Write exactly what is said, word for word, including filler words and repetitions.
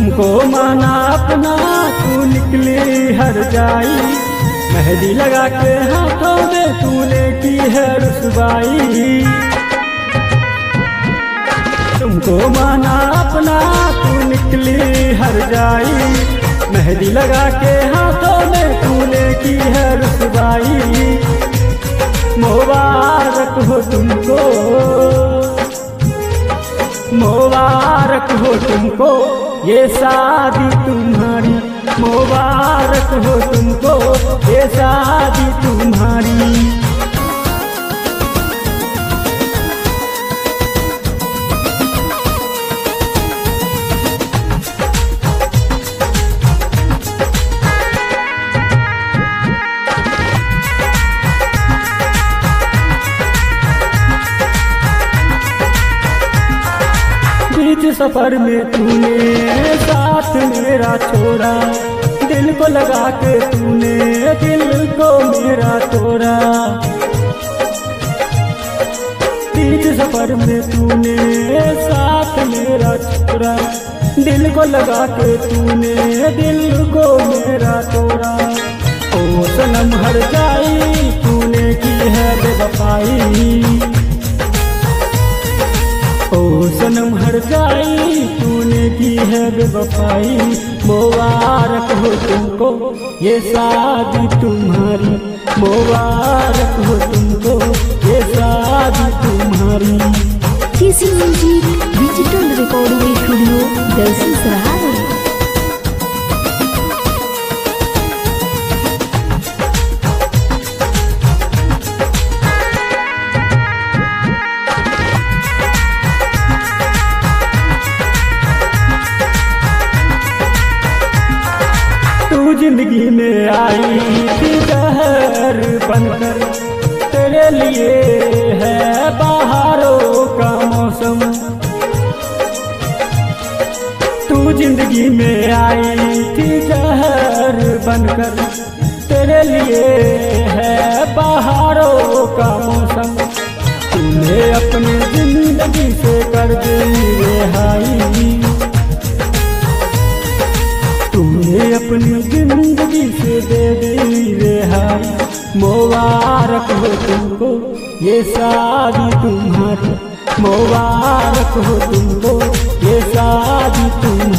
तुमको माना अपना तू निकली हर जाई, मेहंदी लगा के हाथों में तूने की है रुसवाई। तुमको माना अपना तू निकली हर जाई, मेहंदी लगा के हाथों में तूने की है रुसवाई। मुबारक हो तुमको, मुबारक हो तुमको ये शादी तुम्हारी, मुबारक हो तुमको ये शादी तुम्हारी। बीच सफर में तूने साथ मेरा छोड़ा, दिल को लगा के तूने दिल को मेरा तोड़ा। बीच सफर में तूने साथ मेरा छोड़ा, दिल को लगा के तूने दिल को मेरा तोड़ा। ओ सनम हर जाई तूने की है बेवफाई, ओ सनम हर जाई तूने की है बेवफाई। मुबारक हो तुमको ये शादी तुम्हारी, मुबारक हो तुमको ये शादी तुम्हारी। KC music digital recording studio Darshan Sarai. तू जिंदगी में आई थी जहर बनकर, तेरे लिए है बहारों का मौसम। तू जिंदगी में आई थी जहर बनकर, तेरे लिए है बहारों का मौसम। तूने अपनी जिंदगी से कर दी रिहाई, तूने अपनी जिंदगी से दे दी रिहाई। मुबारक हो तुमको ये शादी तुम्हारी, मुबारक हो तुमको ये शादी तुम्हारी।